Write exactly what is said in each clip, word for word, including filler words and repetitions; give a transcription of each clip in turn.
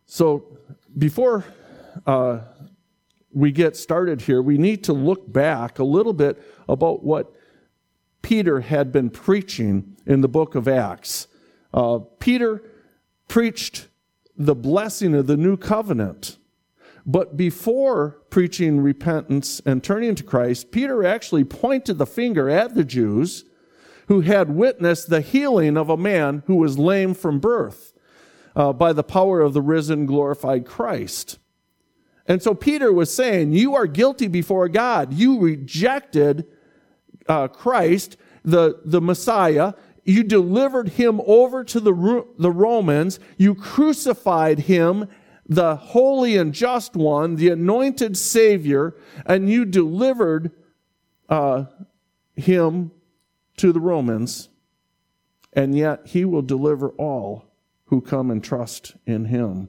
So before uh, we get started here, we need to look back a little bit about what Peter had been preaching in the book of Acts. Uh, Peter preached the blessing of the new covenant. But before preaching repentance and turning to Christ, Peter actually pointed the finger at the Jews who had witnessed the healing of a man who was lame from birth uh, by the power of the risen, glorified Christ. And so Peter was saying, you are guilty before God. You rejected uh, Christ, the, the Messiah. You delivered him over to the, the Romans. You crucified him, the holy and just one, the anointed Savior, and you delivered uh, him to the Romans, and yet he will deliver all who come and trust in him.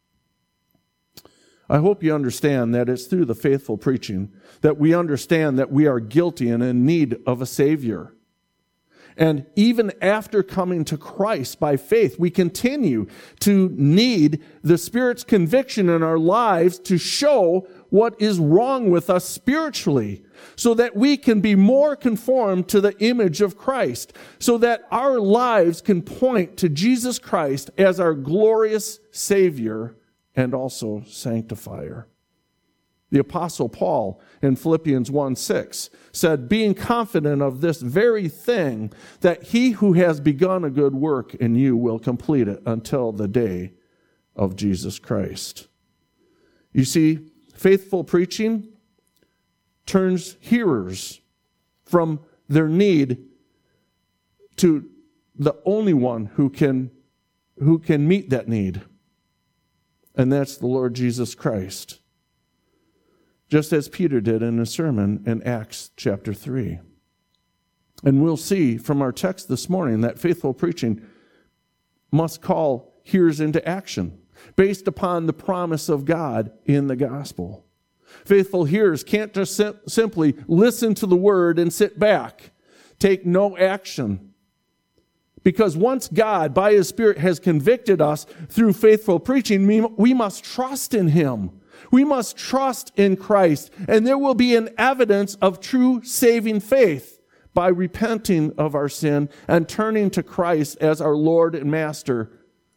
I hope you understand that it's through the faithful preaching that we understand that we are guilty and in need of a Savior. And even after coming to Christ by faith, we continue to need the Spirit's conviction in our lives to show what is wrong with us spiritually, so that we can be more conformed to the image of Christ, so that our lives can point to Jesus Christ as our glorious Savior and also sanctifier. The Apostle Paul in Philippians one six said, being confident of this very thing, that he who has begun a good work in you will complete it until the day of Jesus Christ. You see, faithful preaching turns hearers from their need to the only one who can, who can meet that need, and that's the Lord Jesus Christ. Just as Peter did in his sermon in Acts chapter three. And we'll see from our text this morning that faithful preaching must call hearers into action based upon the promise of God in the gospel. Faithful hearers can't just sim- simply listen to the word and sit back, take no action. Because once God, by his Spirit, has convicted us through faithful preaching, we, we must trust in him. We must trust in Christ, and there will be an evidence of true saving faith by repenting of our sin and turning to Christ as our Lord and Master.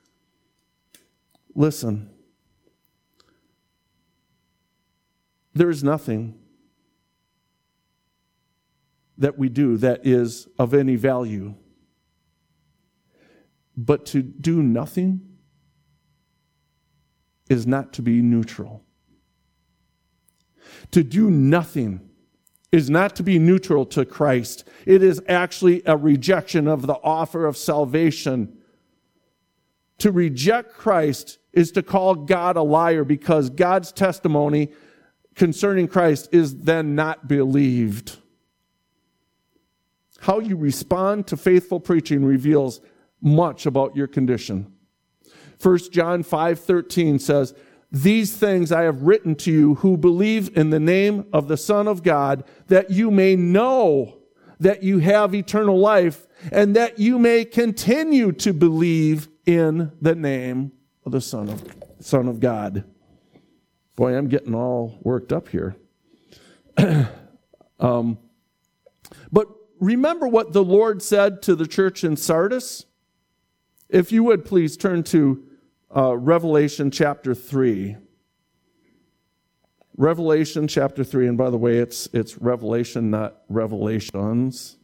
Listen, there is nothing that we do that is of any value, but to do nothing is not to be neutral. To do nothing is not to be neutral to Christ. It is actually a rejection of the offer of salvation. To reject Christ is to call God a liar, because God's testimony concerning Christ is then not believed. How you respond to faithful preaching reveals much about your condition. First John five thirteen says, these things I have written to you who believe in the name of the Son of God, that you may know that you have eternal life, and that you may continue to believe in the name of the Son of, Son of God. Boy, I'm getting all worked up here. um, but remember what the Lord said to the church in Sardis? If you would please turn to Uh, Revelation chapter three. Revelation chapter three, and by the way, it's it's Revelation, not Revelations.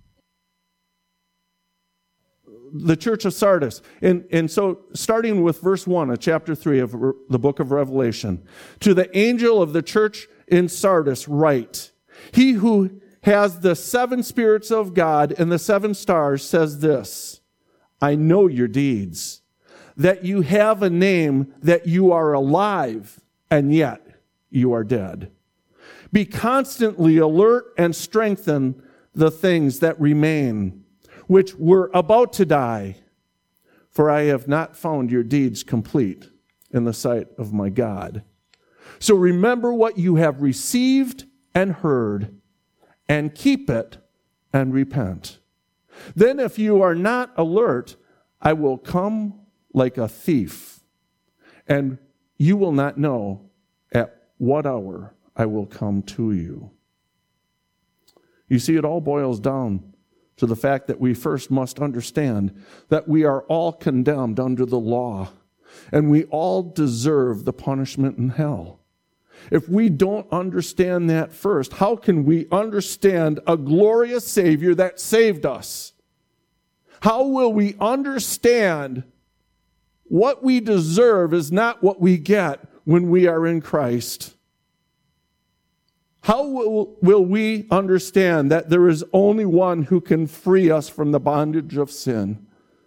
The church of Sardis. And, and so, starting with verse one of chapter three of the book of Revelation, to the angel of the church in Sardis write, he who has the seven spirits of God and the seven stars says this, I know your deeds, that you have a name, that you are alive, and yet you are dead. Be constantly alert and strengthen the things that remain, which were about to die, for I have not found your deeds complete in the sight of my God. So remember what you have received and heard, and keep it and repent. Then if you are not alert, I will come like a thief, and you will not know at what hour I will come to you. You see, it all boils down to the fact that we first must understand that we are all condemned under the law, and we all deserve the punishment in hell. If we don't understand that first, how can we understand a glorious Savior that saved us? How will we understand what we deserve is not what we get when we are in Christ? How will, will we understand that there is only one who can free us from the bondage of sin?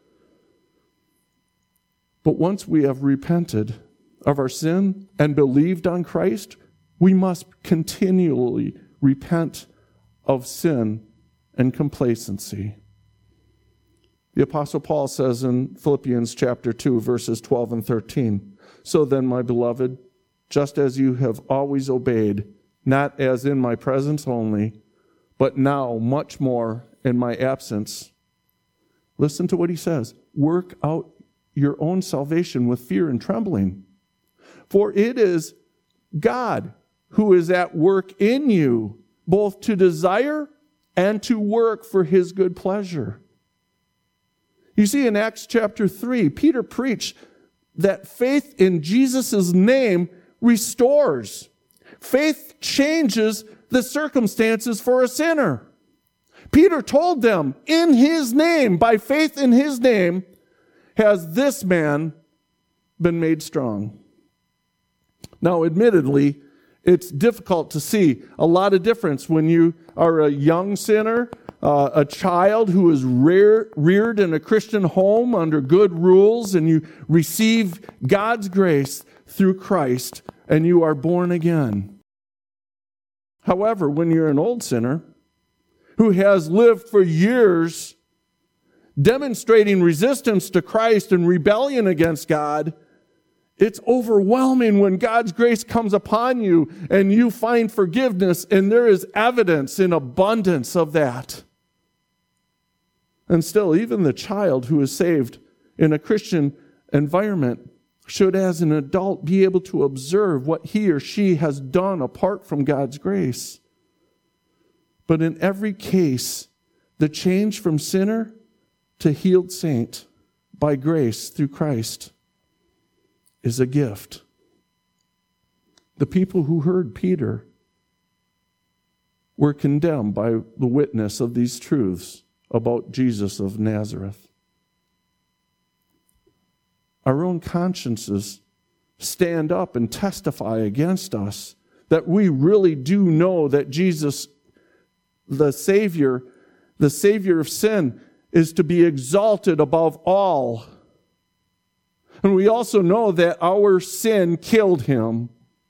But once we have repented of our sin and believed on Christ, we must continually repent of sin and complacency. The Apostle Paul says in Philippians chapter two, verses twelve and thirteen, "So then, my beloved, just as you have always obeyed, not as in my presence only, but now much more in my absence." Listen to what he says. "Work out your own salvation with fear and trembling. For it is God who is at work in you, both to desire and to work for his good pleasure." You see, in Acts chapter three, Peter preached that faith in Jesus' name restores. Faith changes the circumstances for a sinner. Peter told them, in his name, by faith in his name, has this man been made strong. Now, admittedly, it's difficult to see a lot of difference when you are a young sinner, uh, a child who is rear, reared in a Christian home under good rules, and you receive God's grace through Christ, and you are born again. However, when you're an old sinner who has lived for years demonstrating resistance to Christ and rebellion against God, it's overwhelming when God's grace comes upon you and you find forgiveness, and there is evidence in abundance of that. And still, even the child who is saved in a Christian environment should, as an adult, be able to observe what he or she has done apart from God's grace. But in every case, the change from sinner to healed saint by grace through Christ is a gift. The people who heard Peter were condemned by the witness of these truths about Jesus of Nazareth. Our own consciences stand up and testify against us that we really do know that Jesus, the Savior, the Savior of sin, is to be exalted above all. And we also know that our sin killed him.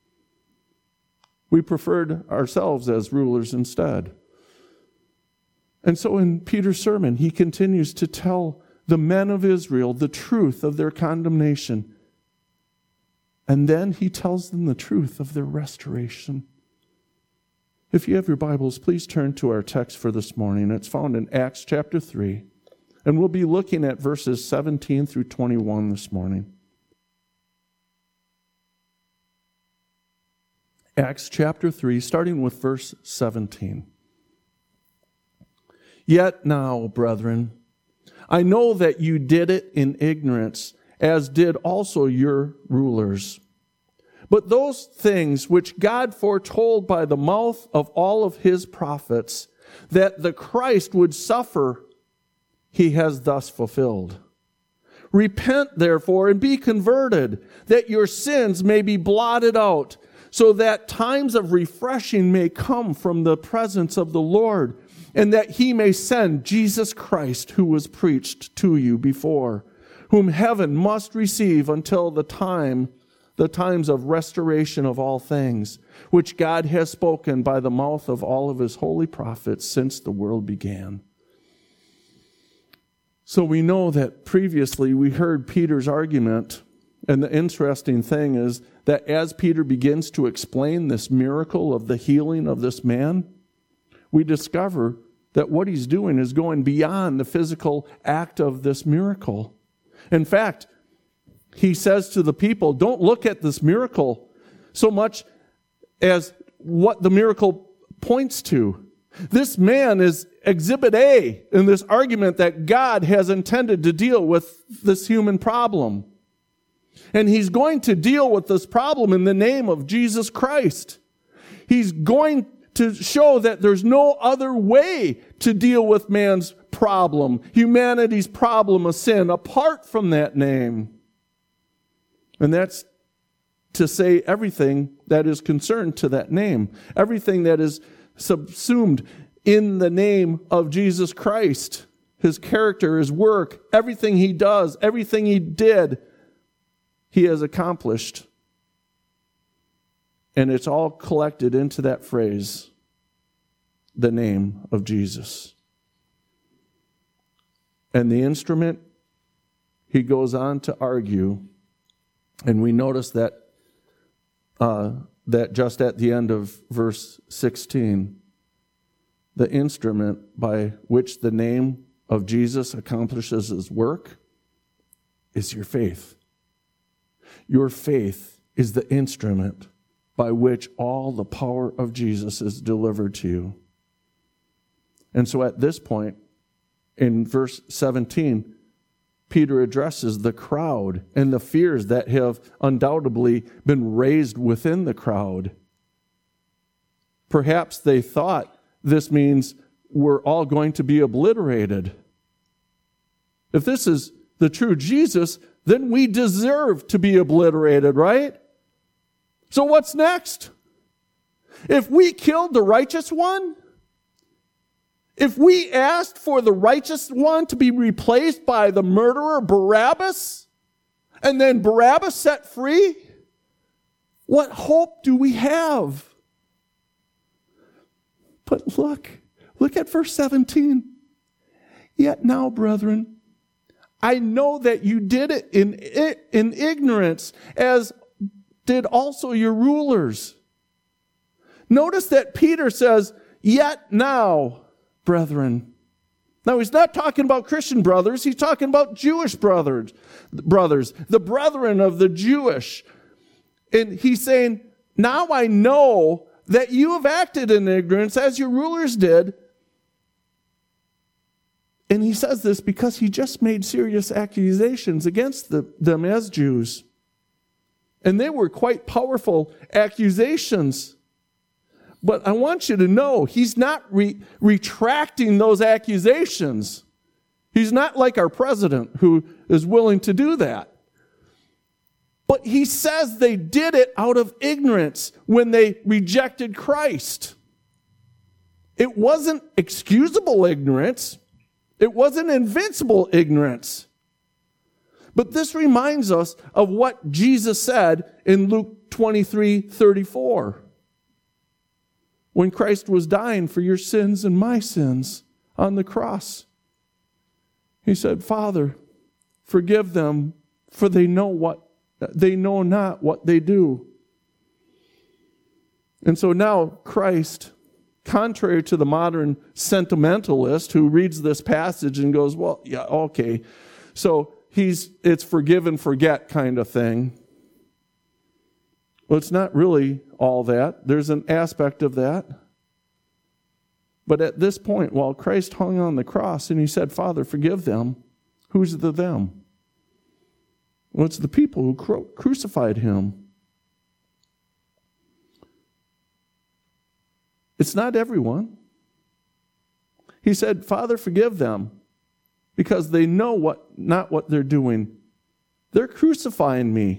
We preferred ourselves as rulers instead. And so in Peter's sermon, he continues to tell the men of Israel the truth of their condemnation. And then he tells them the truth of their restoration. If you have your Bibles, please turn to our text for this morning. It's found in Acts chapter three. And we'll be looking at verses seventeen through twenty-one this morning. Acts chapter three, starting with verse seventeen. "Yet now, brethren, I know that you did it in ignorance, as did also your rulers. But those things which God foretold by the mouth of all of his prophets, that the Christ would suffer, he has thus fulfilled. Repent, therefore, and be converted, that your sins may be blotted out, so that times of refreshing may come from the presence of the Lord, and that he may send Jesus Christ, who was preached to you before, whom heaven must receive until the time, the times of restoration of all things, which God has spoken by the mouth of all of his holy prophets since the world began." So we know that previously we heard Peter's argument, and the interesting thing is that as Peter begins to explain this miracle of the healing of this man, we discover that what he's doing is going beyond the physical act of this miracle. In fact, he says to the people, don't look at this miracle so much as what the miracle points to. This man is exhibit A in this argument that God has intended to deal with this human problem. And he's going to deal with this problem in the name of Jesus Christ. He's going to show that there's no other way to deal with man's problem, humanity's problem of sin, apart from that name. And that's to say everything that is concerned to that name, everything that is subsumed in the name of Jesus Christ, his character, his work, everything he does, everything he did, he has accomplished. And it's all collected into that phrase, the name of Jesus. And the instrument, he goes on to argue, and we notice that uh, that just at the end of verse sixteen, the instrument by which the name of Jesus accomplishes his work is your faith. Your faith is the instrument by which all the power of Jesus is delivered to you. And so at this point, in verse seventeen, Peter addresses the crowd and the fears that have undoubtedly been raised within the crowd. Perhaps they thought this means we're all going to be obliterated. If this is the true Jesus, then we deserve to be obliterated, right? So what's next? If we killed the righteous one, if we asked for the righteous one to be replaced by the murderer Barabbas, and then Barabbas set free, what hope do we have? But look, look at verse seventeen. Yet now, brethren, I know that you did it in, in ignorance, as did also your rulers. Notice that Peter says, yet now, brethren. Now, he's not talking about Christian brothers. He's talking about Jewish brothers, brothers, the brethren of the Jewish. And he's saying, now I know that you have acted in ignorance as your rulers did. And he says this because he just made serious accusations against the, them as Jews. And they were quite powerful accusations. But I want you to know, he's not re- retracting those accusations. He's not like our president who is willing to do that. But he says they did it out of ignorance when they rejected Christ. It wasn't excusable ignorance. It wasn't invincible ignorance. But this reminds us of what Jesus said in Luke twenty-three thirty-four. When Christ was dying for your sins and my sins on the cross. He said, Father, forgive them, for they know what they know not what they do. And so now Christ, contrary to the modern sentimentalist who reads this passage and goes, well, yeah, okay. So he's it's forgive and forget kind of thing. Well, it's not really all that. There's an aspect of that. But at this point, while Christ hung on the cross and he said, Father, forgive them, who's the them? Well, it's the people who cru- crucified him. It's not everyone. He said, Father, forgive them, because they know what not what they're doing. They're crucifying me.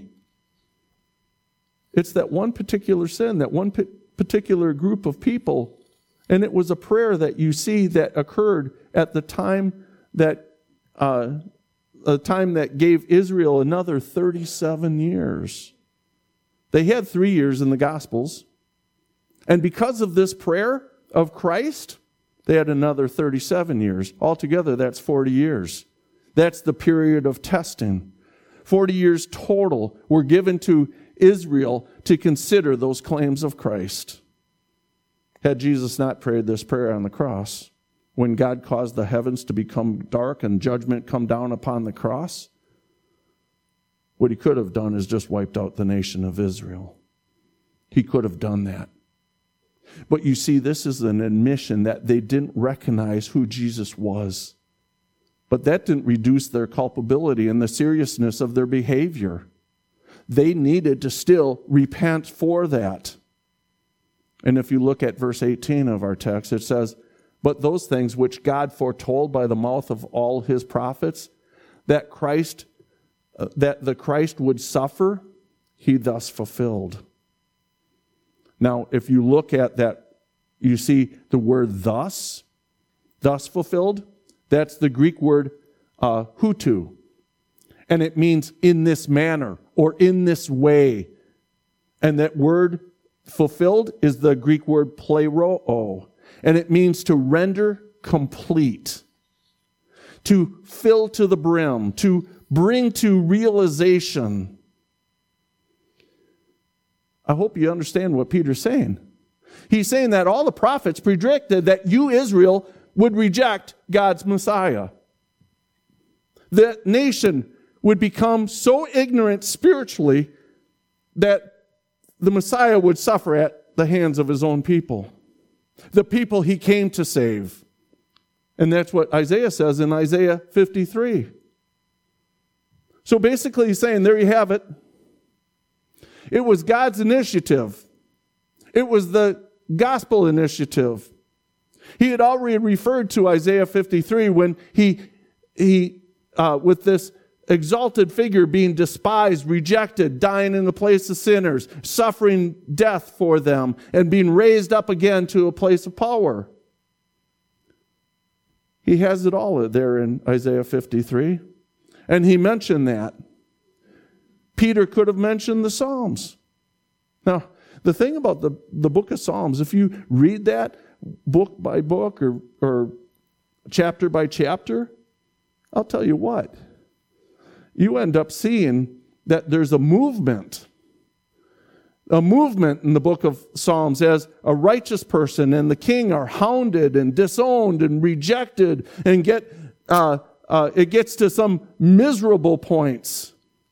It's that one particular sin, that one particular group of people. And it was a prayer that you see that occurred at the time that uh, a time that gave Israel another thirty-seven years. They had three years in the Gospels. And because of this prayer of Christ, they had another thirty-seven years. Altogether, that's forty years. That's the period of testing. forty years total were given to Israel to consider those claims of Christ. Had Jesus not prayed this prayer on the cross, when God caused the heavens to become dark and judgment come down upon the cross, What he could have done is just wiped out the nation of Israel. He could have done that. But you see, this is an admission that they didn't recognize who Jesus was. But that didn't reduce their culpability and the seriousness of their behavior. They needed to still repent for that. And if you look at verse eighteen of our text, it says, "But those things which God foretold by the mouth of all his prophets, that Christ, uh, that the Christ would suffer, he thus fulfilled." Now, if you look at that, you see the word "thus," thus fulfilled. That's the Greek word uh, hutu. And it means in this manner or in this way. And that word fulfilled is the Greek word pleroo. And it means to render complete, to fill to the brim, to bring to realization. I hope you understand what Peter's saying. He's saying that all the prophets predicted that you, Israel, would reject God's Messiah. The nation would become so ignorant spiritually that the Messiah would suffer at the hands of his own people, the people he came to save. And that's what Isaiah says in Isaiah fifty-three. So basically he's saying, there you have it. It was God's initiative. It was the gospel initiative. He had already referred to Isaiah fifty-three when he, he uh, with this exalted figure being despised, rejected, dying in the place of sinners, suffering death for them, and being raised up again to a place of power. He has it all there in Isaiah fifty-three. And he mentioned that. Peter could have mentioned the Psalms. Now, the thing about the, the book of Psalms, if you read that book by book or, or chapter by chapter, I'll tell you what, you end up seeing that there's a movement. A movement in the book of Psalms as a righteous person and the king are hounded and disowned and rejected and get uh, uh, it gets to some miserable points.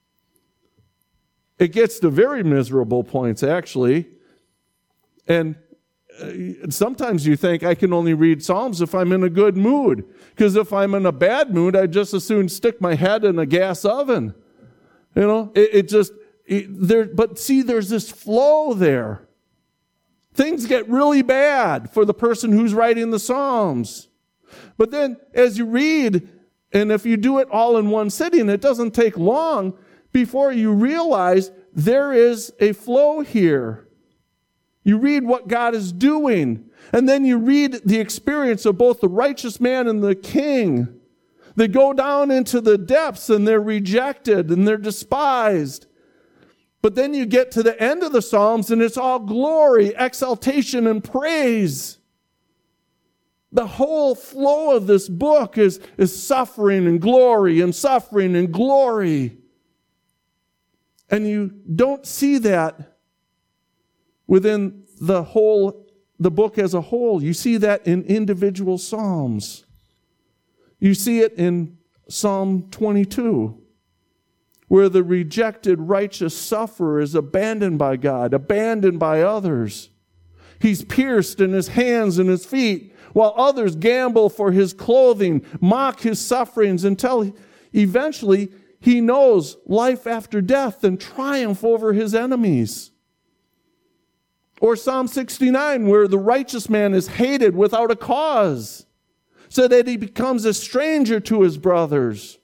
It gets to very miserable points, actually. And uh, sometimes you think I can only read Psalms if I'm in a good mood. Because if I'm in a bad mood, I'd just as soon stick my head in a gas oven. You know, it, it just, it, there. But see, there's this flow there. Things get really bad for the person who's writing the Psalms. But then as you read, and if you do it all in one sitting, it doesn't take long before you realize there is a flow here. You read what God is doing, and then you read the experience of both the righteous man and the king. They go down into the depths, and they're rejected, and they're despised. But then you get to the end of the Psalms, and it's all glory, exaltation, and praise. The whole flow of this book is, is suffering and glory and suffering and glory. And you don't see that within the whole, the book as a whole. You see that in individual Psalms. You see it in Psalm twenty-two, where the rejected righteous sufferer is abandoned by God, abandoned by others. He's pierced in his hands and his feet, while others gamble for his clothing, mock his sufferings until eventually he knows life after death and triumph over his enemies. Or Psalm sixty-nine, where the righteous man is hated without a cause, so that he becomes a stranger to his brothers.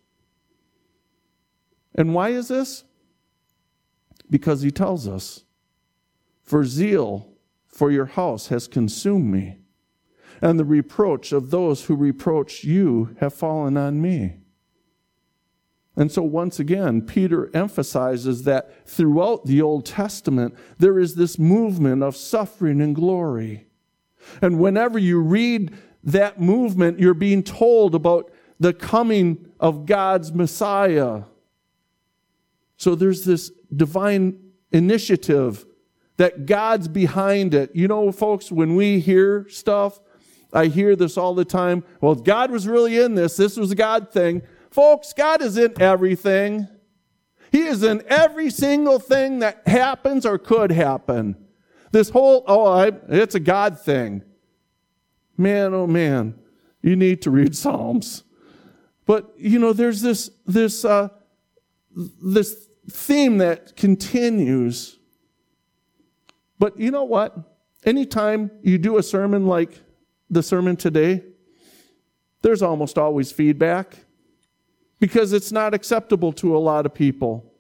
And why is this? Because he tells us, "For zeal for your house has consumed me, and the reproach of those who reproach you have fallen on me." And so once again, Peter emphasizes that throughout the Old Testament, there is this movement of suffering and glory. And whenever you read that movement, you're being told about the coming of God's Messiah. So there's this divine initiative that God's behind it. You know, folks, when we hear stuff, I hear this all the time. Well, God was really in this. This was a God thing. Folks, God is in everything. He is in every single thing that happens or could happen. This whole, oh, I, it's a God thing. Man, oh man, you need to read Psalms. But, you know, there's this, this, uh, this theme that continues. But you know what? Anytime you do a sermon like the sermon today, there's almost always feedback because it's not acceptable to a lot of people.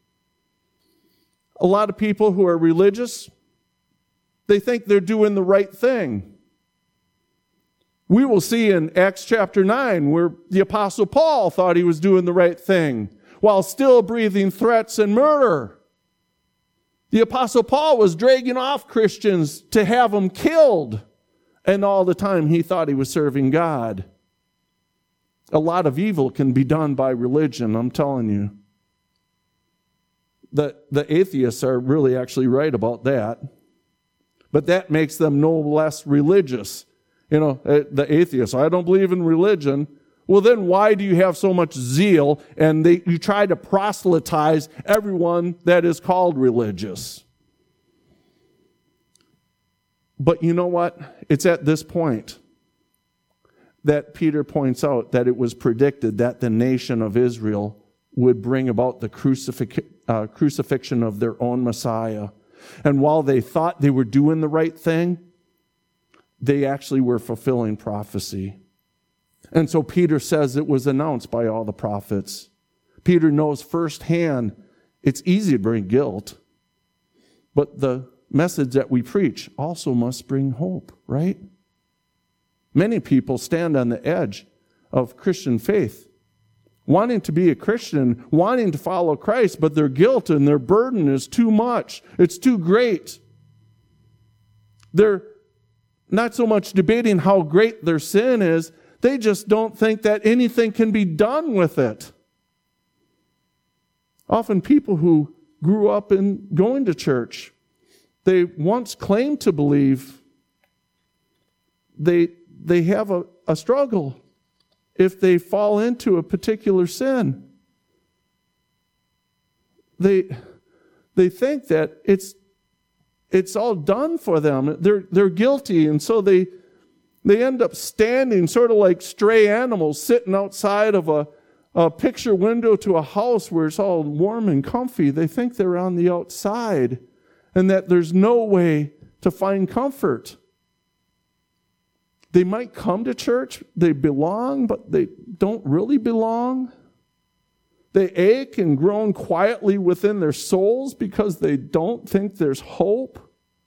A lot of people who are religious, they think they're doing the right thing. We will see in Acts chapter nine where the Apostle Paul thought he was doing the right thing while still breathing threats and murder. The Apostle Paul was dragging off Christians to have them killed, and all the time he thought he was serving God. A lot of evil can be done by religion, I'm telling you. The, the atheists are really actually right about that. But that makes them no less religious. You know, the atheists, I don't believe in religion. Well, then why do you have so much zeal and they, you try to proselytize everyone that is called religious? But you know what? It's at this point that Peter points out that it was predicted that the nation of Israel would bring about the crucifix, uh, crucifixion of their own Messiah. And while they thought they were doing the right thing, they actually were fulfilling prophecy. And so Peter says it was announced by all the prophets. Peter knows firsthand it's easy to bring guilt, but the message that we preach also must bring hope, right? Many people stand on the edge of Christian faith, wanting to be a Christian, wanting to follow Christ, but their guilt and their burden is too much. It's too great. They're not so much debating how great their sin is, they just don't think that anything can be done with it. Often people who grew up in going to church, they once claimed to believe, they, they have a, a struggle if they fall into a particular sin. They, they think that it's, it's all done for them. They're, they're guilty, and so they They end up standing sort of like stray animals sitting outside of a, a picture window to a house where it's all warm and comfy. They think they're on the outside and that there's no way to find comfort. They might come to church, they belong, but they don't really belong. They ache and groan quietly within their souls because they don't think there's hope.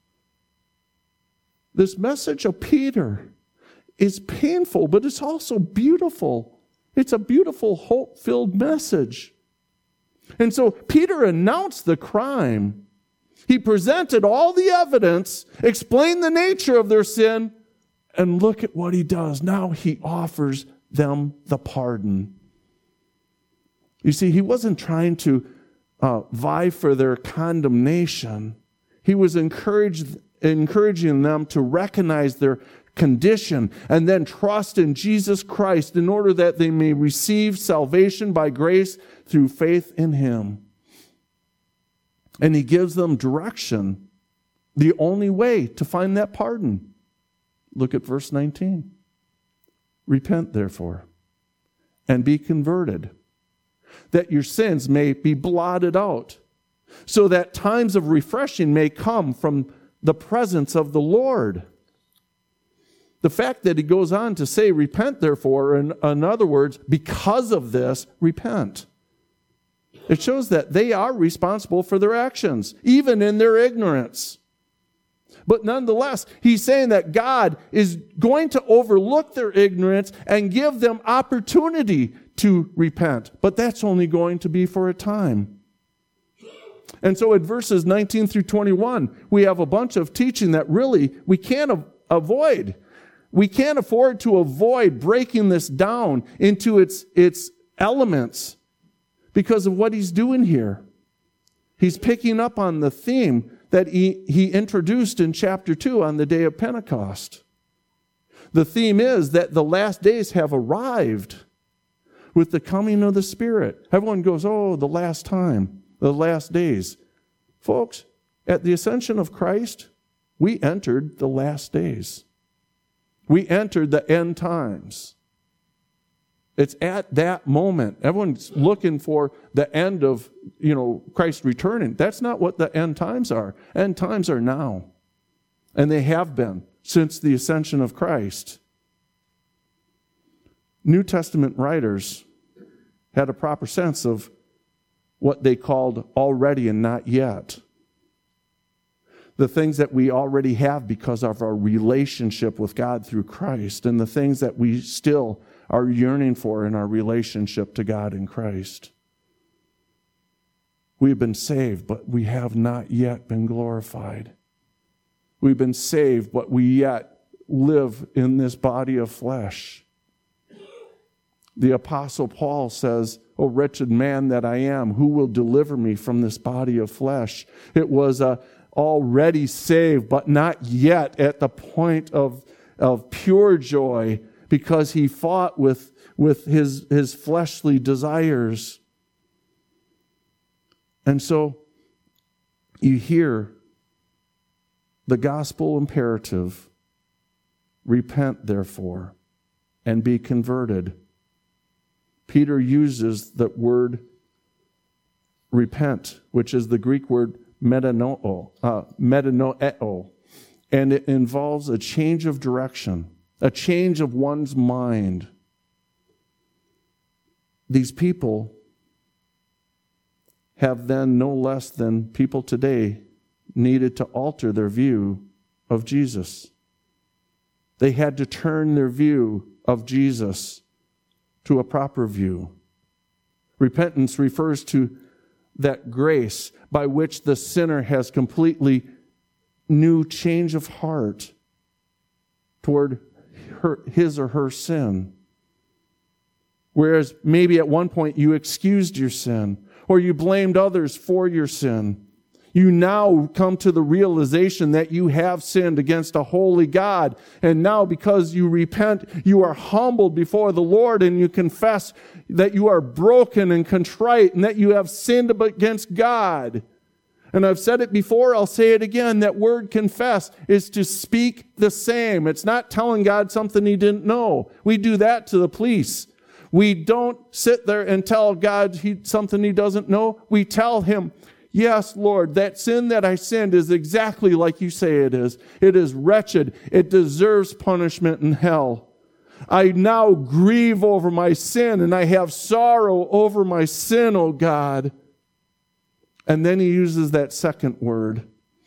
This message of Peter is painful, but it's also beautiful. It's a beautiful, hope-filled message. And so Peter announced the crime. He presented all the evidence, explained the nature of their sin, and look at what he does. Now he offers them the pardon. You see, he wasn't trying to uh, vie for their condemnation. He was encouraged, encouraging them to recognize their condition and then trust in Jesus Christ in order that they may receive salvation by grace through faith in him. And he gives them direction, the only way to find that pardon. Look at verse nineteen. Repent, therefore, and be converted, that your sins may be blotted out, so that times of refreshing may come from the presence of the Lord. The fact that he goes on to say, repent therefore, in, in other words, because of this, repent. It shows that they are responsible for their actions, even in their ignorance. But nonetheless, he's saying that God is going to overlook their ignorance and give them opportunity to repent. But that's only going to be for a time. And so in verses nineteen through twenty-one, we have a bunch of teaching that really we can't avoid. We can't afford to avoid breaking this down into its, its elements because of what he's doing here. He's picking up on the theme that he, he introduced in chapter two on the day of Pentecost. The theme is that the last days have arrived. with the coming of the Spirit. Everyone goes, oh, the last time, the last days. Folks, at the ascension of Christ, we entered the last days. We entered the end times. It's at that moment. Everyone's looking for the end of, you know, Christ returning. That's not what the end times are. End times are now. And they have been since the ascension of Christ. New Testament writers had a proper sense of what they called already and not yet. The things that we already have because of our relationship with God through Christ, and the things that we still are yearning for in our relationship to God in Christ. We've been saved, but we have not yet been glorified. We've been saved, but we yet live in this body of flesh. The Apostle Paul says, "O wretched man that I am, who will deliver me from this body of flesh?" It was a already saved, but not yet at the point of, of pure joy, because he fought with, with his, his fleshly desires. And so you hear the gospel imperative, repent therefore and be converted. Peter uses the word repent, which is the Greek word metanoeo, uh, metanoeo, and it involves a change of direction, a change of one's mind. These people have then, no less than people today, needed to alter their view of Jesus. They had to turn their view of Jesus to a proper view. Repentance refers to that grace by which the sinner has completely new change of heart toward her, his or her sin. Whereas maybe at one point you excused your sin, or you blamed others for your sin, you now come to the realization that you have sinned against a holy God. And now, because you repent, you are humbled before the Lord, and you confess that you are broken and contrite and that you have sinned against God. And I've said it before, I'll say it again, that word confess is to speak the same. It's not telling God something he didn't know. We do that to the police. We don't sit there and tell God he, something he doesn't know. We tell him, yes, Lord, that sin that I sinned is exactly like you say it is. It is wretched. It deserves punishment in hell. I now grieve over my sin, and I have sorrow over my sin, O God. And then he uses that second word.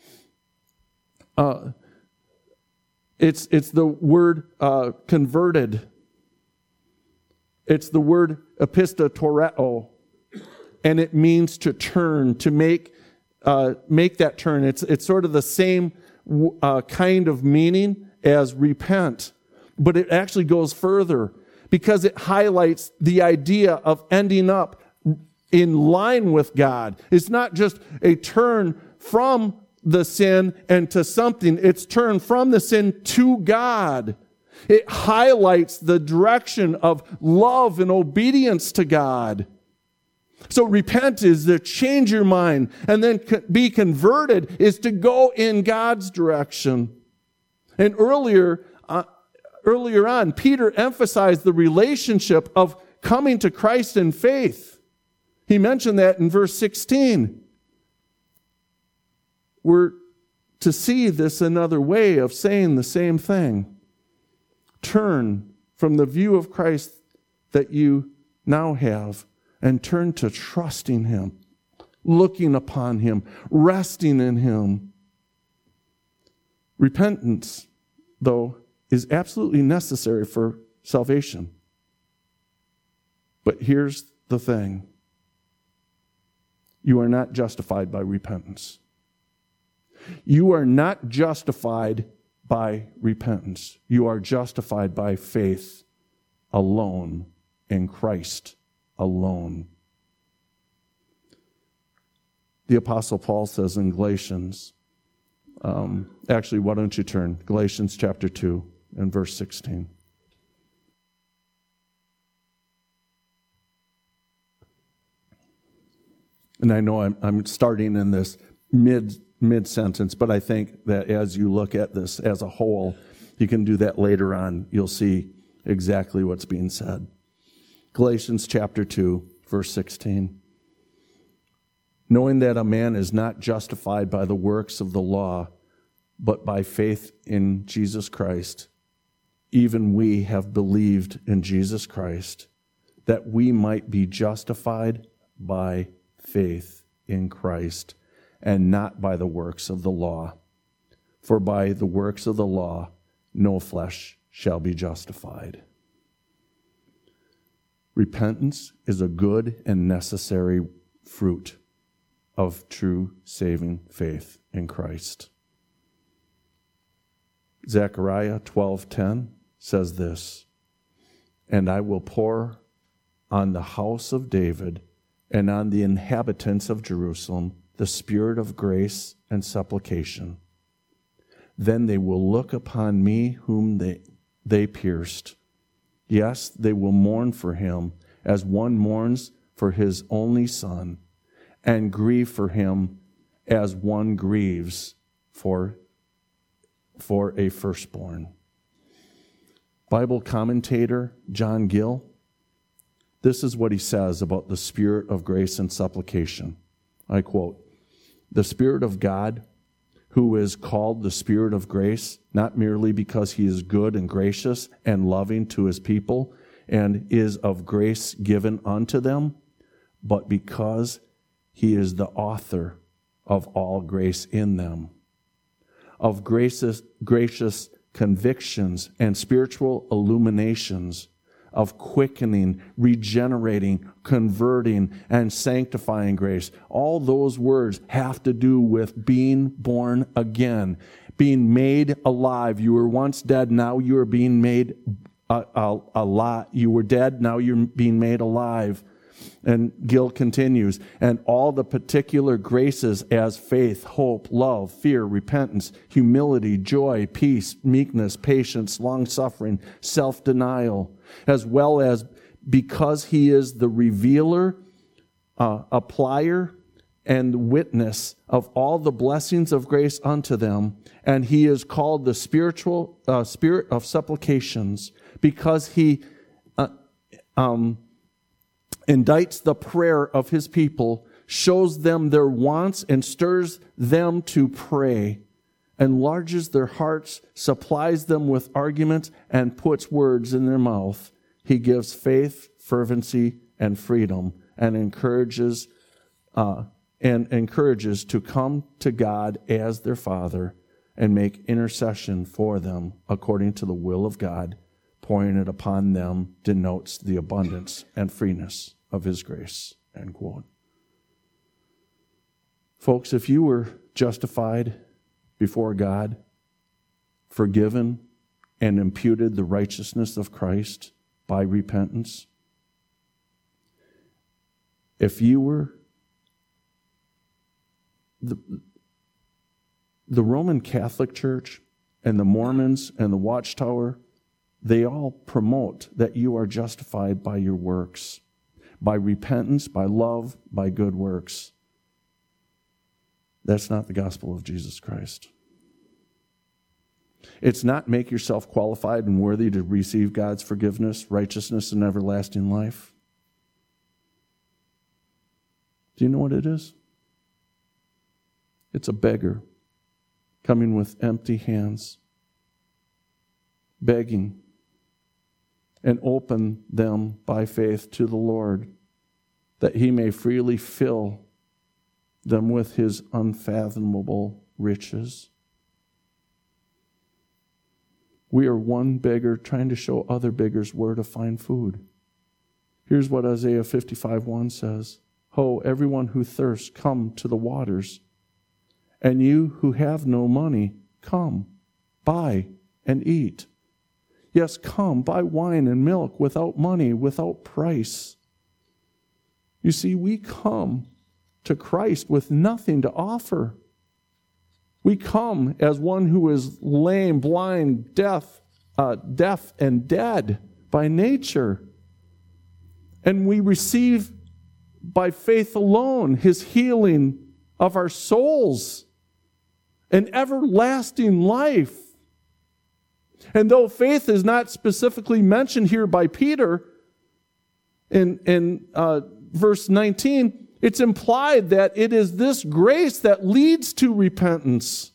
Uh, it's, it's the word uh, converted. It's the word epistatoreo. And it means to turn, to make uh, make that turn. It's it's sort of the same uh, kind of meaning as repent, but it actually goes further because it highlights the idea of ending up in line with God. It's not just a turn from the sin and to something. It's turn from the sin to God. It highlights the direction of love and obedience to God. So repent is to change your mind, and then be converted is to go in God's direction. And earlier, uh, earlier on, Peter emphasized the relationship of coming to Christ in faith. He mentioned that in verse sixteen. We're to see this another way of saying the same thing. Turn from the view of Christ that you now have, and turn to trusting him, looking upon him, resting in him. Repentance, though, is absolutely necessary for salvation. But here's the thing. You are not justified by repentance. You are not justified by repentance. You are justified by faith alone in Christ alone. The Apostle Paul says in Galatians, um, actually, why don't you turn? Galatians chapter two and verse sixteen. And I know I'm, I'm starting in this mid mid sentence, but I think that as you look at this as a whole, you can do that later on. You'll see exactly what's being said. Galatians chapter two, verse sixteen. Knowing that a man is not justified by the works of the law, but by faith in Jesus Christ, even we have believed in Jesus Christ, that we might be justified by faith in Christ, and not by the works of the law. For by the works of the law, no flesh shall be justified. Repentance is a good and necessary fruit of true saving faith in Christ. Zechariah twelve ten says this, "And I will pour on the house of David and on the inhabitants of Jerusalem the spirit of grace and supplication. Then they will look upon me whom they, they pierced. Yes, they will mourn for him as one mourns for his only son, and grieve for him as one grieves for, for a firstborn." Bible commentator John Gill, this is what he says about the spirit of grace and supplication. I quote, "The Spirit of God, who is called the Spirit of grace, not merely because he is good and gracious and loving to his people and is of grace given unto them, but because he is the author of all grace in them, of gracious, gracious convictions and spiritual illuminations, of quickening, regenerating, converting, and sanctifying grace." All those words have to do with being born again, being made alive. You were once dead, now you are being made alive. You were dead, now you're being made alive. And Gill continues, "And all the particular graces as faith, hope, love, fear, repentance, humility, joy, peace, meekness, patience, long-suffering, self-denial, as well as because he is the revealer, uh, applier, and witness of all the blessings of grace unto them, and he is called the spiritual uh, spirit of supplications, because he uh, um, indicts the prayer of his people, shows them their wants, and stirs them to pray, enlarges their hearts, supplies them with arguments, and puts words in their mouth. He gives faith, fervency, and freedom, and encourages uh, and encourages to come to God as their Father and make intercession for them according to the will of God. Pouring it upon them denotes the abundance and freeness of his grace." End quote. Folks, if you were justified before God, forgiven, and imputed the righteousness of Christ by repentance, if you were the, the Roman Catholic Church and the Mormons and the Watchtower, they all promote that you are justified by your works, by repentance, by love, by good works. That's not the gospel of Jesus Christ. It's not make yourself qualified and worthy to receive God's forgiveness, righteousness, and everlasting life. Do you know what it is? It's a beggar coming with empty hands, begging, and open them by faith to the Lord, that he may freely fill them with his unfathomable riches. We are one beggar trying to show other beggars where to find food. Here's what Isaiah fifty-five one says, "Ho, everyone who thirsts, come to the waters. And you who have no money, come, buy and eat. Yes, come, buy wine and milk without money, without price." You see, we come to Christ with nothing to offer. We come as one who is lame, blind, deaf, uh, deaf and dead by nature. And we receive by faith alone, his healing of our souls, and everlasting life. And though faith is not specifically mentioned here by Peter in, in uh, verse nineteen, it's implied that it is this grace that leads to repentance.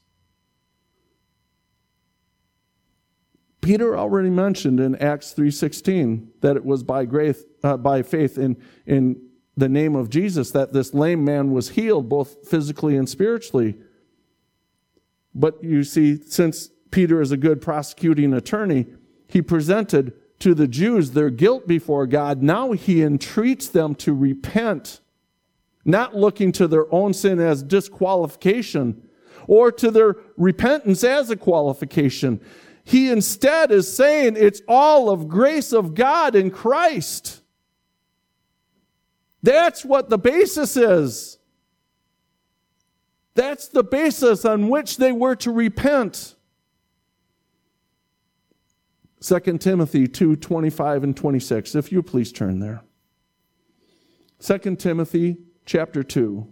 Peter already mentioned in Acts three sixteen that it was by grace, uh, by faith in, in the name of Jesus that this lame man was healed, both physically and spiritually. But you see, since Peter is a good prosecuting attorney, he presented to the Jews their guilt before God. Now he entreats them to repent, not looking to their own sin as disqualification or to their repentance as a qualification. He instead is saying it's all of grace of God in Christ. That's what the basis is. That's the basis on which they were to repent. Second Timothy two twenty-five and twenty-six, if you please turn there. Second Timothy chapter two.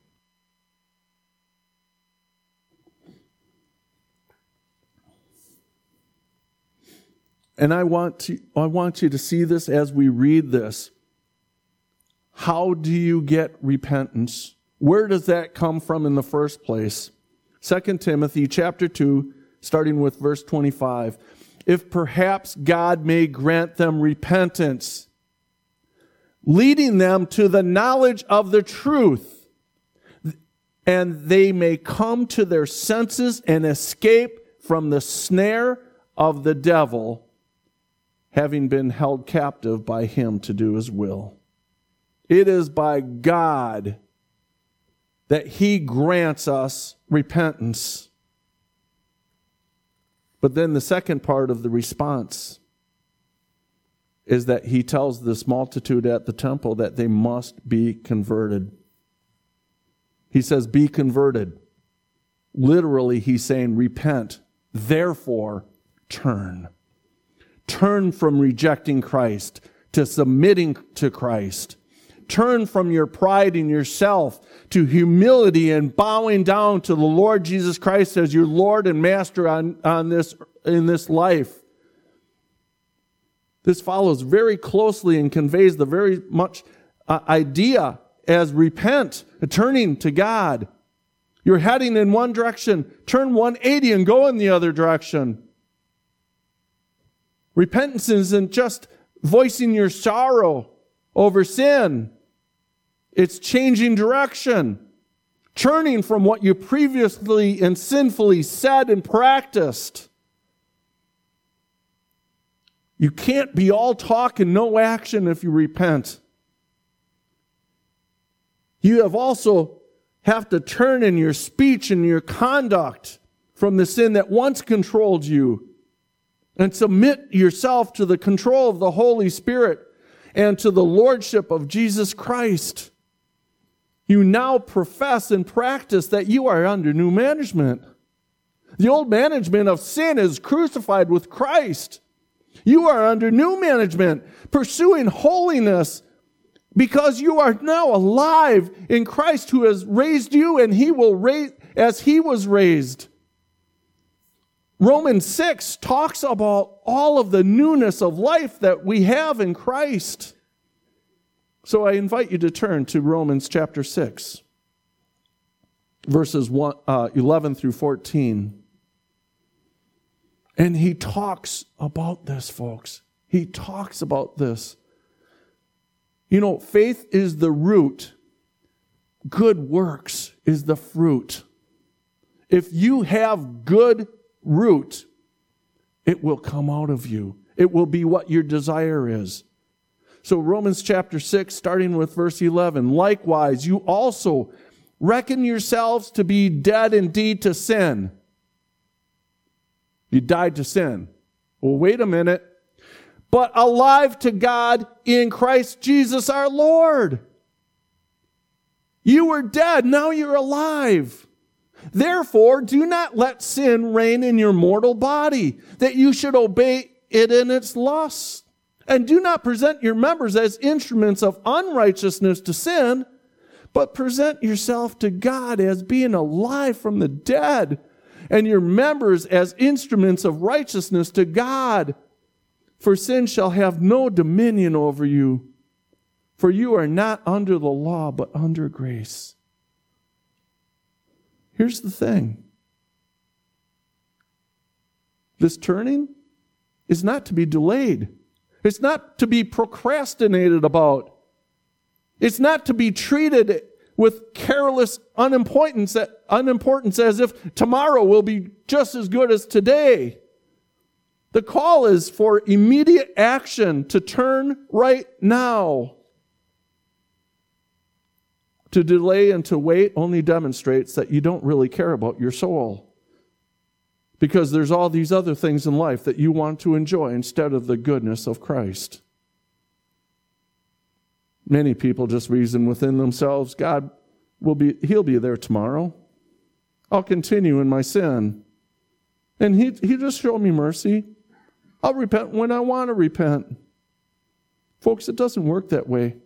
And I want to, I want you to see this as we read this. How do you get repentance? Where does that come from in the first place? Second Timothy chapter two, starting with verse twenty-five. If perhaps God may grant them repentance, leading them to the knowledge of the truth, and they may come to their senses and escape from the snare of the devil, having been held captive by him to do his will. It is by God that he grants us repentance. But then the second part of the response is that he tells this multitude at the temple that they must be converted. He says, be converted. Literally, he's saying, repent. Therefore, turn. Turn from rejecting Christ to submitting to Christ. Turn from your pride in yourself to humility and bowing down to the Lord Jesus Christ as your Lord and Master on, on this, in this life. This follows very closely and conveys the very much uh, idea as repent, turning to God. You're heading in one direction, turn one eighty and go in the other direction. Repentance isn't just voicing your sorrow over sin. It's changing direction, turning from what you previously and sinfully said and practiced. You can't be all talk and no action if you repent. You have also have to turn in your speech and your conduct from the sin that once controlled you and submit yourself to the control of the Holy Spirit and to the lordship of Jesus Christ. You now profess and practice that you are under new management. The old management of sin is crucified with Christ. You are under new management, pursuing holiness because you are now alive in Christ who has raised you, and he will raise as he was raised. Romans six talks about all of the newness of life that we have in Christ. So I invite you to turn to Romans chapter six, verses one, uh, eleven through fourteen. And he talks about this, folks. He talks about this. You know, faith is the root. Good works is the fruit. If you have good root, it will come out of you. It will be what your desire is. So Romans chapter six, starting with verse eleven, likewise, you also reckon yourselves to be dead indeed to sin. You died to sin. Well, wait a minute. But alive to God in Christ Jesus our Lord. You were dead, now you're alive. Therefore, do not let sin reign in your mortal body, that you should obey it in its lusts. And do not present your members as instruments of unrighteousness to sin, but present yourself to God as being alive from the dead, and your members as instruments of righteousness to God. For sin shall have no dominion over you, for you are not under the law, but under grace. Here's the thing. This turning is not to be delayed. It's not to be procrastinated about. It's not to be treated with careless unimportance, unimportance as if tomorrow will be just as good as today. The call is for immediate action, to turn right now. To delay and to wait only demonstrates that you don't really care about your soul. Because there's all these other things in life that you want to enjoy instead of the goodness of Christ. Many people just reason within themselves, God will be, He'll be there tomorrow. I'll continue in my sin. And he, he just showed me mercy. I'll repent when I want to repent. Folks, it doesn't work that way.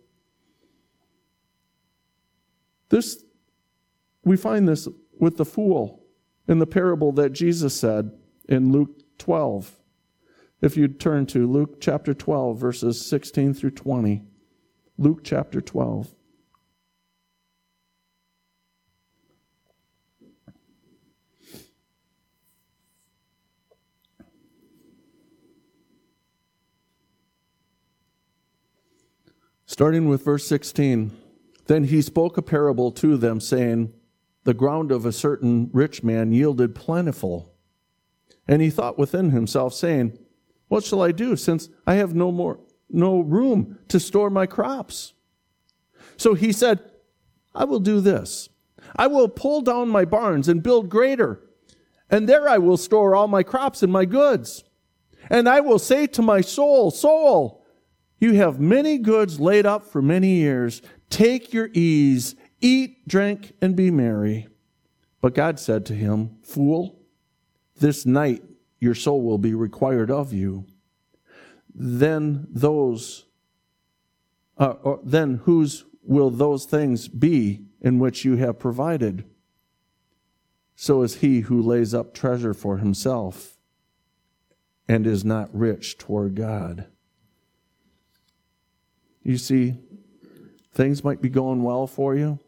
This, we find this with the fool in the parable that Jesus said in Luke twelve. If you turn to Luke chapter twelve, verses sixteen through twenty. Luke chapter twelve. Starting with verse sixteen. Then he spoke a parable to them, saying, the ground of a certain rich man yielded plentiful. And he thought within himself, saying, what shall I do, since I have no more no room to store my crops? So he said, I will do this. I will pull down my barns and build greater, and there I will store all my crops and my goods. And I will say to my soul, soul, you have many goods laid up for many years. Take your ease, eat, drink, and be merry. But God said to him, fool, this night your soul will be required of you. Then those, uh, or then whose will those things be in which you have provided? So is he who lays up treasure for himself and is not rich toward God. You see, things might be going well for you.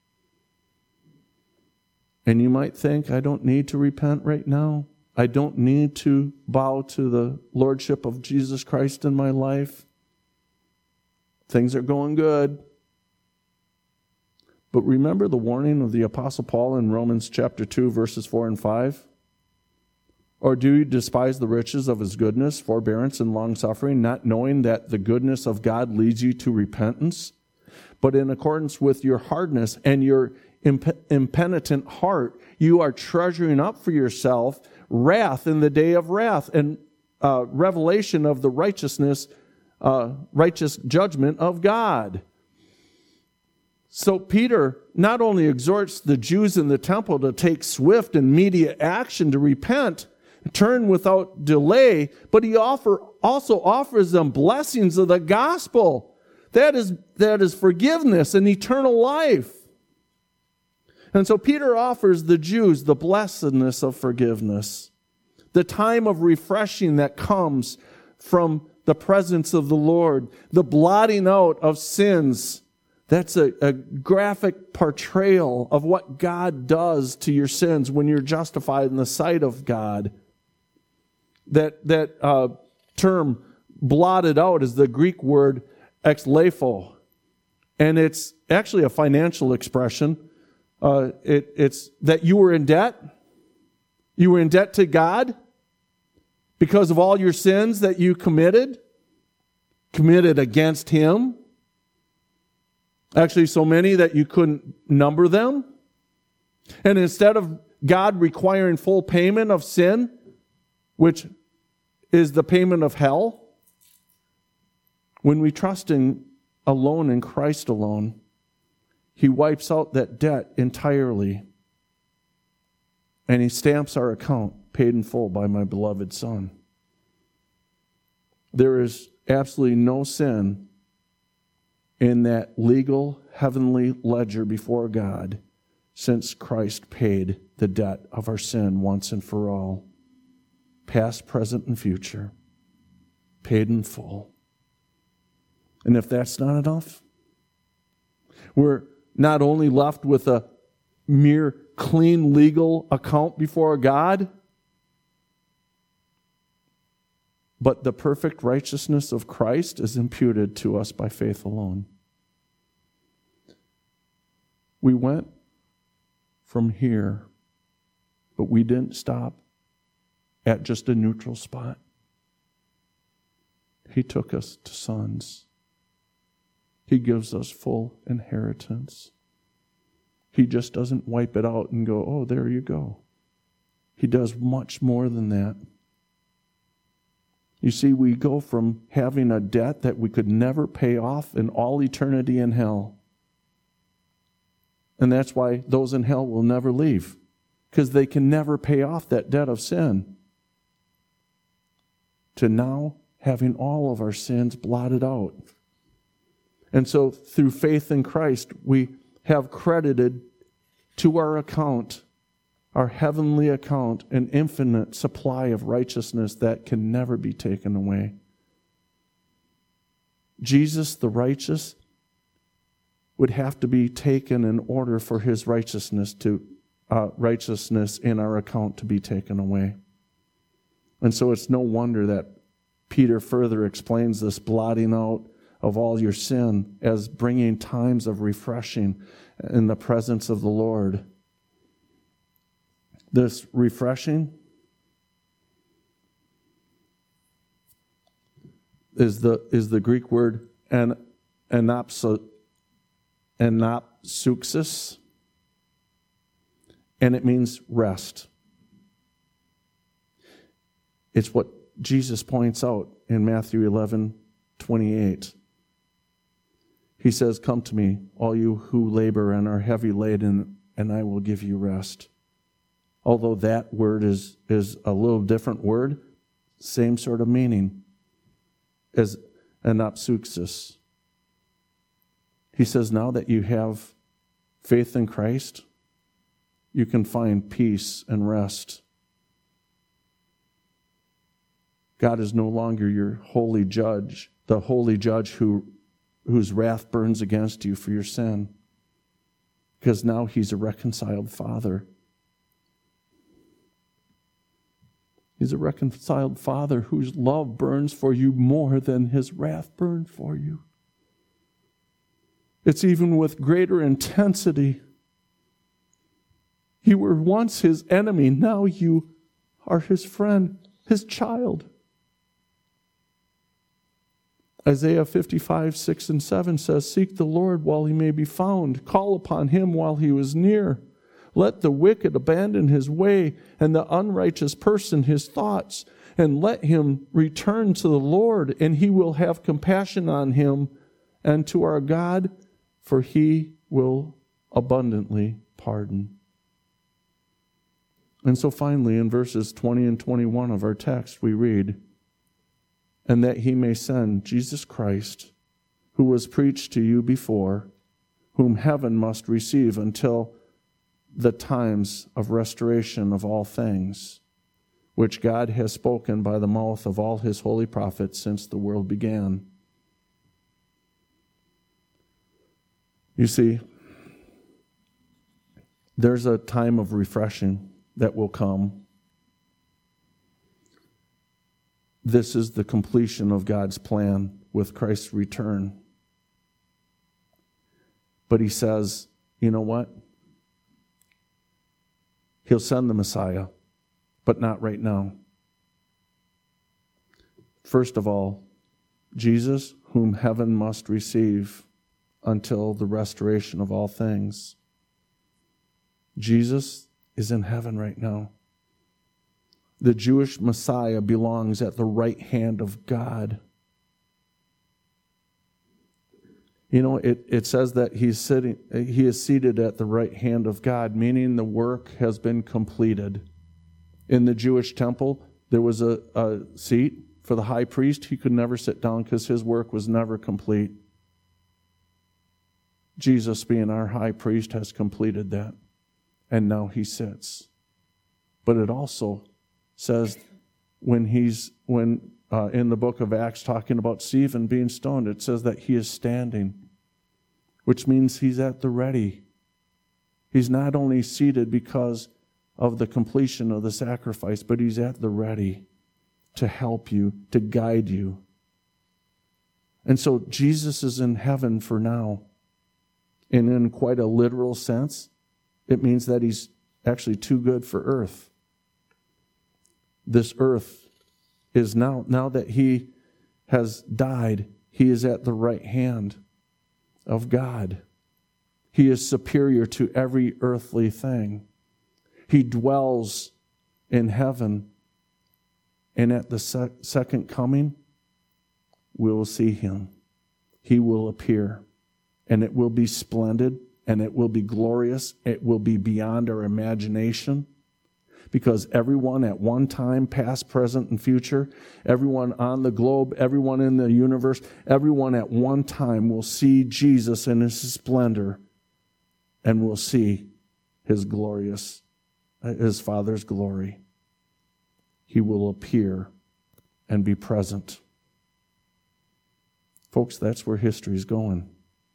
And you might think, I don't need to repent right now. I don't need to bow to the lordship of Jesus Christ in my life. Things are going good. But remember the warning of the Apostle Paul in Romans chapter two, verses four and five? Or do you despise the riches of his goodness, forbearance, and long-suffering, not knowing that the goodness of God leads you to repentance? But in accordance with your hardness and your imp- impenitent heart, you are treasuring up for yourself wrath in the day of wrath and uh, revelation of the righteousness, uh, righteous judgment of God. So Peter not only exhorts the Jews in the temple to take swift and immediate action to repent, turn without delay, but he offer, also offers them blessings of the gospel. That is, that is forgiveness and eternal life. And so Peter offers the Jews the blessedness of forgiveness, the time of refreshing that comes from the presence of the Lord, the blotting out of sins. That's a, a graphic portrayal of what God does to your sins when you're justified in the sight of God. That that uh, term blotted out is the Greek word exlepho, and it's actually a financial expression. Uh, it, it's that you were in debt. You were in debt to God because of all your sins that you committed, committed against Him. Actually, so many that you couldn't number them. And instead of God requiring full payment of sin, which is the payment of hell, when we trust in alone in Christ alone, He wipes out that debt entirely. And He stamps our account paid in full by my beloved Son. There is absolutely no sin in that legal heavenly ledger before God since Christ paid the debt of our sin once and for all. Past, present, and future. Paid in full. And if that's not enough, we're not only left with a mere clean legal account before God, but the perfect righteousness of Christ is imputed to us by faith alone. We went from here, but we didn't stop at just a neutral spot. He took us to sons. He gives us full inheritance. He just doesn't wipe it out and go, oh, there you go. He does much more than that. You see, we go from having a debt that we could never pay off in all eternity in hell. And that's why those in hell will never leave, because they can never pay off that debt of sin. To now having all of our sins blotted out. And so through faith in Christ, we have credited to our account, our heavenly account, an infinite supply of righteousness that can never be taken away. Jesus, the righteous, would have to be taken in order for his righteousness to uh, righteousness in our account to be taken away. And so it's no wonder that Peter further explains this blotting out of all your sin as bringing times of refreshing in the presence of the Lord. This refreshing is the is the Greek word an anapso, anapsuxis, and it means rest. It's what Jesus points out in Matthew eleven twenty-eight. He says, come to me, all you who labor and are heavy laden, and I will give you rest. Although that word is, is a little different word, same sort of meaning as anapsuxis. He says, now that you have faith in Christ, you can find peace and rest. God is no longer your holy judge, the holy judge who whose wrath burns against you for your sin. Because now he's a reconciled father. He's a reconciled father whose love burns for you more than his wrath burned for you. It's even with greater intensity. You were once his enemy, now you are his friend, his child. Isaiah fifty-five, six and seven says, seek the Lord while he may be found. Call upon him while he was near. Let the wicked abandon his way and the unrighteous person his thoughts. And let him return to the Lord, and he will have compassion on him, and to our God, for he will abundantly pardon. And so finally, in verses twenty and twenty-one of our text, we read, and that he may send Jesus Christ, who was preached to you before, whom heaven must receive until the times of restoration of all things, which God has spoken by the mouth of all his holy prophets since the world began. You see, there's a time of refreshing that will come. This is the completion of God's plan with Christ's return. But he says, you know what? He'll send the Messiah, but not right now. First of all, Jesus, whom heaven must receive until the restoration of all things. Jesus is in heaven right now. The Jewish Messiah belongs at the right hand of God. You know, it, it says that he's sitting, he is seated at the right hand of God, meaning the work has been completed. In the Jewish temple, there was a, a seat For the high priest, he could never sit down because his work was never complete. Jesus, being our high priest, has completed that. And now he sits. But it also says when he's when uh, in the book of Acts talking about Stephen being stoned, it says that he is standing, which means he's at the ready. He's not only seated because of the completion of the sacrifice, but he's at the ready to help you, to guide you. And so Jesus is in heaven for now. And in quite a literal sense, it means that he's actually too good for earth. This earth is now, now that he has died, he is at the right hand of God. He is superior to every earthly thing. He dwells in heaven. And at the sec- second coming, we will see him. He will appear. And it will be splendid. And it will be glorious. It will be beyond our imagination. Because everyone at one time, past, present, and future, everyone on the globe, everyone in the universe, everyone at one time will see Jesus in his splendor and will see his glorious, his Father's glory. He will appear and be present. Folks, that's where history is going.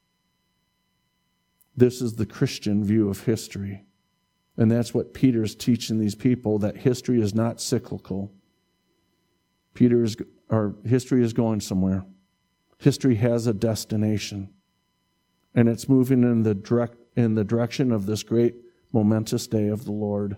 This is the Christian view of history. And that's what Peter's teaching these people, that history is not cyclical. Peter's, or history is going somewhere. History has a destination. And it's moving in the direct, in the direction of this great momentous day of the Lord.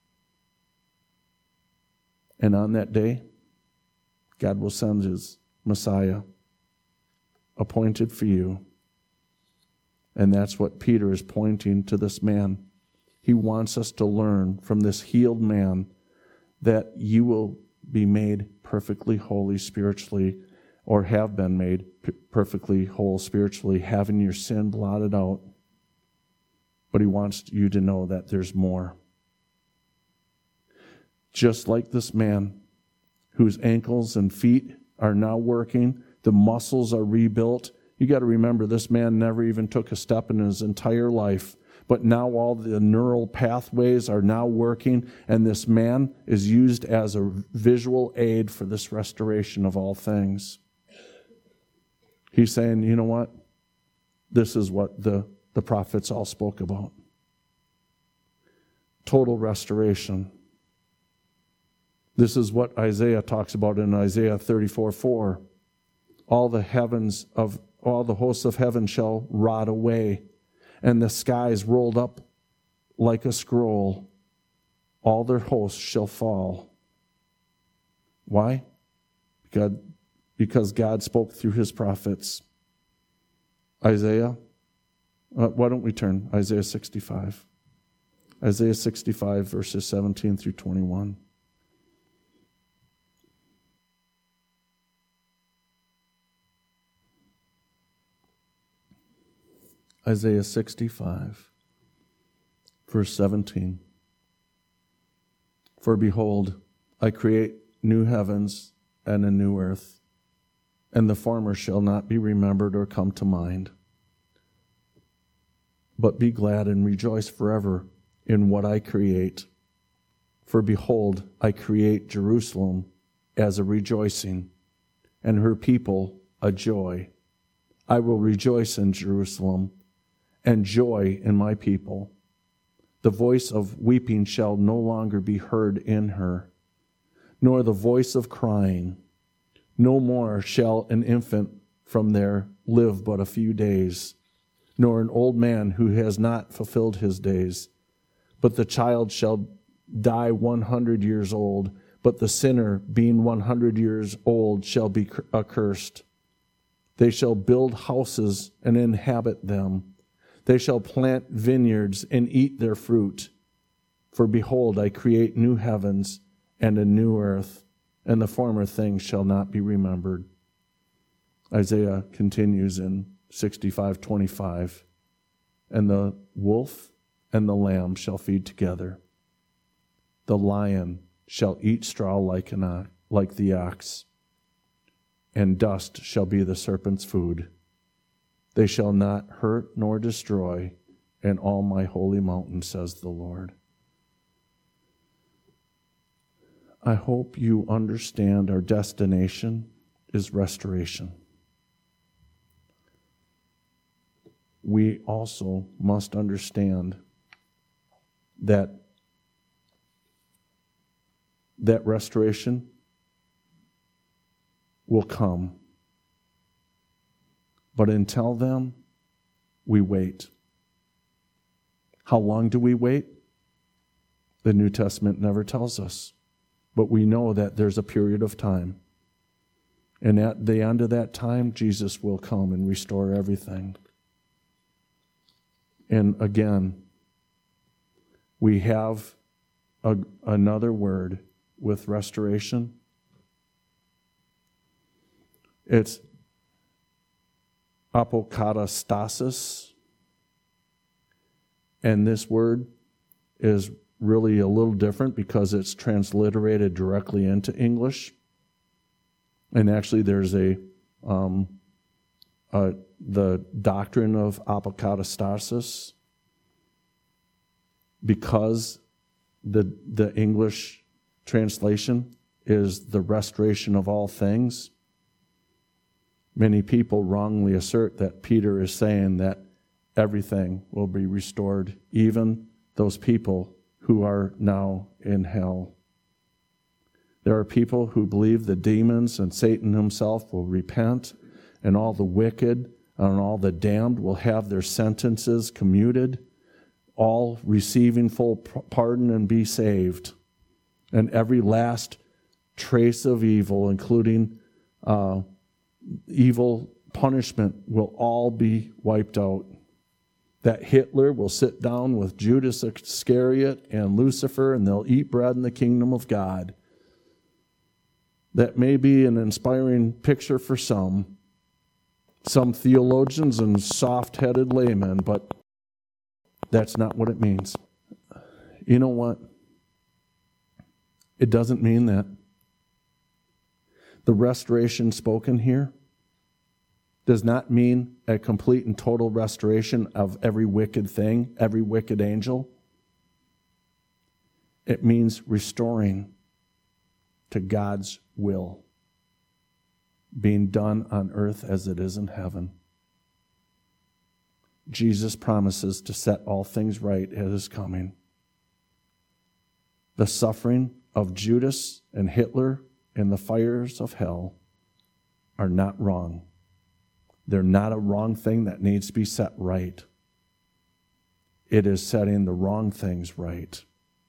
And on that day, God will send his Messiah, appointed for you. And that's what Peter is pointing to this man. He wants us to learn from this healed man that you will be made perfectly holy spiritually, or have been made p- perfectly whole spiritually, having your sin blotted out. But he wants you to know that there's more. Just like this man whose ankles and feet are now working, the muscles are rebuilt. You got to remember, this man never even took a step in his entire life. But now all the neural pathways are now working, and this man is used as a visual aid for this restoration of all things. He's saying, you know what? This is what the, the prophets all spoke about. Total restoration. This is what Isaiah talks about in Isaiah thirty-four four. All the heavens of, all the hosts of heaven shall rot away, and the skies rolled up like a scroll. All their hosts shall fall. Why? Because, because God spoke through his prophets. Isaiah, uh, why don't we turn? Isaiah sixty-five. Isaiah sixty-five, verses seventeen through twenty-one. Isaiah sixty-five, verse seventeen. For behold, I create new heavens and a new earth, and the former shall not be remembered or come to mind. But be glad and rejoice forever in what I create. For behold, I create Jerusalem as a rejoicing, and her people a joy. I will rejoice in Jerusalem, and joy in my people. The voice of weeping shall no longer be heard in her, nor the voice of crying. No more shall an infant from there live but a few days, nor an old man who has not fulfilled his days. But the child shall die one hundred years old, but the sinner, being one hundred years old, shall be accursed. They shall build houses and inhabit them. They shall plant vineyards and eat their fruit. For behold, I create new heavens and a new earth, and the former things shall not be remembered. Isaiah continues in sixty-five twenty-five. And the wolf and the lamb shall feed together. The lion shall eat straw like an ox, like the ox, and dust shall be the serpent's food. They shall not hurt nor destroy in all my holy mountain, says the Lord. I hope you understand our destination is restoration. We also must understand that that restoration will come. But until then, we wait. How long do we wait? The New Testament never tells us. But we know that there's a period of time. And at the end of that time, Jesus will come and restore everything. And again, we have a, another word with restoration. It's apokatastasis. And this word is really a little different because it's transliterated directly into English. And actually there's a, um, a the doctrine of apokatastasis, because the the English translation is the restoration of all things. Many people wrongly assert that Peter is saying that everything will be restored, even those people who are now in hell. There are people who believe the demons and Satan himself will repent, and all the wicked and all the damned will have their sentences commuted, all receiving full pardon and be saved. And every last trace of evil, including uh, evil punishment, will all be wiped out. That Hitler will sit down with Judas Iscariot and Lucifer, and they'll eat bread in the kingdom of God. That may be an inspiring picture for some, some theologians and soft-headed laymen, but that's not what it means. You know what? It doesn't mean that. The restoration spoken here does not mean a complete and total restoration of every wicked thing, every wicked angel. It means restoring to God's will, being done on earth as it is in heaven. Jesus promises to set all things right at his coming. The suffering of Judas and Hitler in the fires of hell are not wrong. They're not a wrong thing that needs to be set right. It is setting the wrong things right.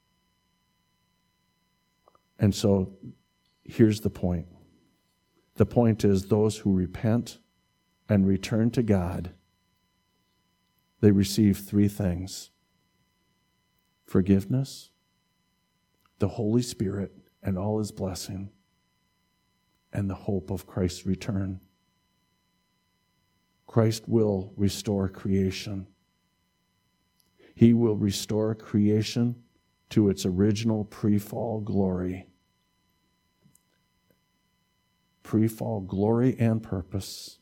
And so here's the point. The point is those who repent and return to God, they receive three things: forgiveness, the Holy Spirit and all his blessing, and the hope of Christ's return. Christ will restore creation. He will restore creation to its original pre-fall glory. Pre-fall glory and purpose.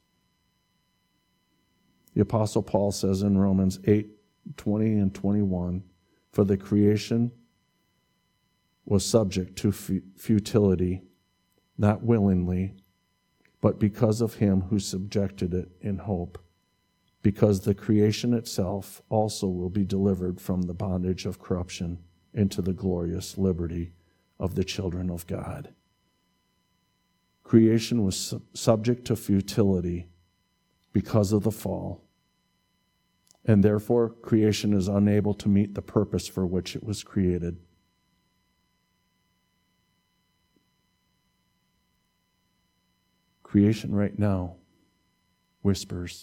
The Apostle Paul says in Romans eight, twenty and twenty-one, for the creation was subject to futility, not willingly, but because of him who subjected it in hope, because the creation itself also will be delivered from the bondage of corruption into the glorious liberty of the children of God. Creation was su- subject to futility because of the fall, and therefore creation is unable to meet the purpose for which it was created. Creation right now whispers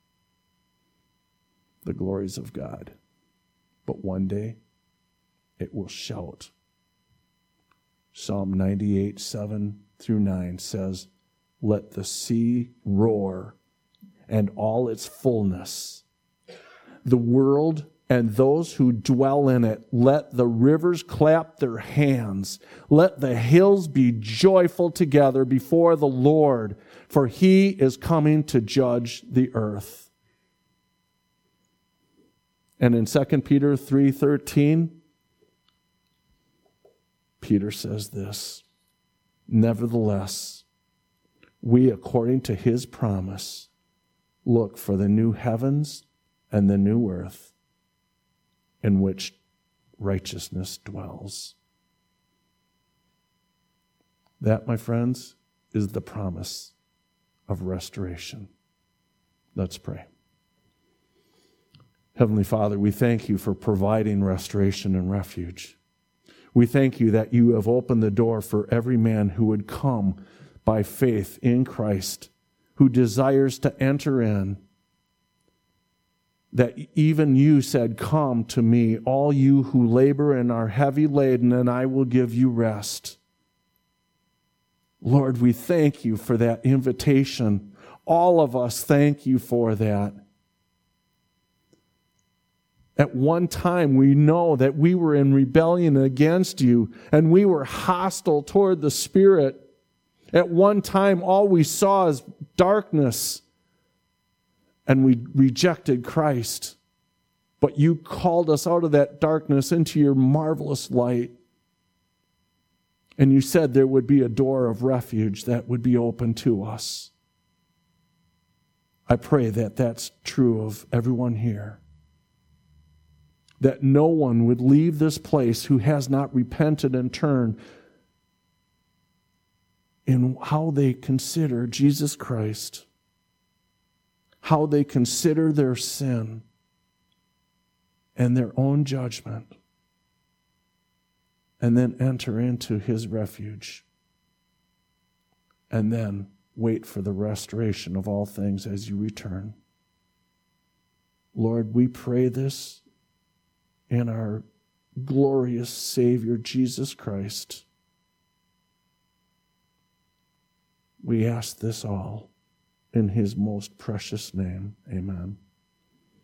the glories of God, but one day it will shout. Psalm ninety-eight, seven through nine says, let the sea roar and all its fullness, the world and those who dwell in it. Let the rivers clap their hands. Let the hills be joyful together before the Lord, for he is coming to judge the earth. And in Second Peter three thirteen, Peter says this, nevertheless, we, according to his promise, look for the new heavens and the new earth in which righteousness dwells. That, my friends, is the promise of restoration. Let's pray. Heavenly Father, we thank you for providing restoration and refuge. We thank you that you have opened the door for every man who would come by faith in Christ, who desires to enter in. That even you said, come to me, all you who labor and are heavy laden, and I will give you rest. Lord, we thank you for that invitation. All of us thank you for that. At one time, we know that we were in rebellion against you, and we were hostile toward the Spirit. At one time, all we saw is darkness, and we rejected Christ. But you called us out of that darkness into your marvelous light. And you said there would be a door of refuge that would be open to us. I pray that that's true of everyone here. That no one would leave this place who has not repented and turned in how they consider Jesus Christ, how they consider their sin and their own judgment, and then enter into his refuge, and then wait for the restoration of all things as you return. Lord, we pray this in our glorious Savior, Jesus Christ. We ask this all in his most precious name. Amen.